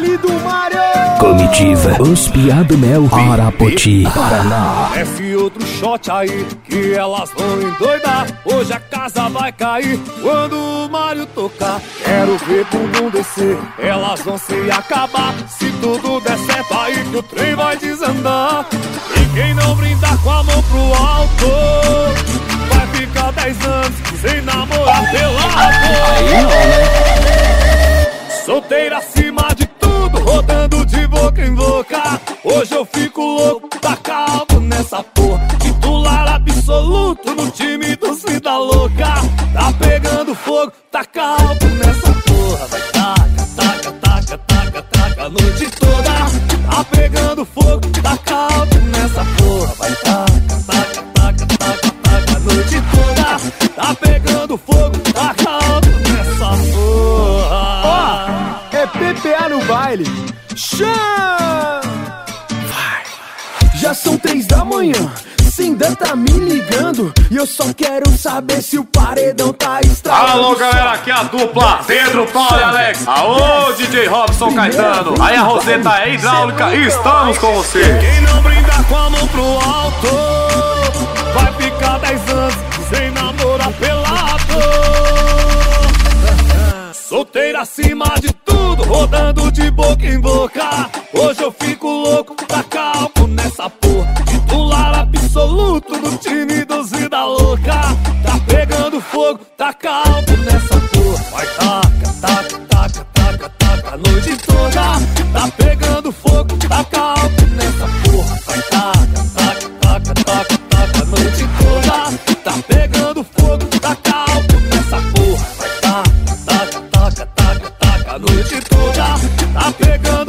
baile do Mário. Comitiva Os Piá do Mel, Arapoti, Paraná. Desce outro shot aí, que elas vão endoidar. Hoje a casa vai cair quando o Mário tocar. Quero ver bumbum descer, elas vão se acabar. Se tudo der certo aí que o trem vai desandar. E quem não brindar com a mão pro alto vai ficar 10 anos sem namorar pelado. Aí não, né? Solteira acima de tudo, rodando de boca em boca. Hoje eu fico louco, tá calmo nessa porra. Titular absoluto no time do Cida Louca. Tá pegando fogo, tá calmo nessa porra. Vai taca, taca, taca, taca, taca a noite toda. Tá pegando fogo, tá calmo nessa porra. Vai taca, taca, taca, taca, taca a noite toda. Tá pegando fogo, tá calmo nessa porra. Ó, é PPA no baile. Chama! Já são 3 da manhã, Cinda tá me ligando e eu só quero saber se o paredão tá estragado. Alô galera, aqui é a dupla Pedro, Paulo e Alex. Aô DJ Robson Caetano. Aí a Roseta é hidráulica e estamos com você. Quem não brindar com a mão pro alto vai ficar 10 anos sem namorar pelado. Solteira acima de tudo, rodando de boca em boca. Hoje eu fico louco, tá calmo nessa porra. Titular absoluto do time do Cida Louca. Tá pegando fogo, tá calmo nessa porra. Vai taca, taca, taca, taca, taca a noite toda. Tá pegando fogo, tá calmo nessa porra. Vai taca, taca, taca, taca, taca a noite toda. Tá pegando fogo, tá calmo nessa porra. Vai taca, taca, taca, taca, taca a noite toda. Tá pegando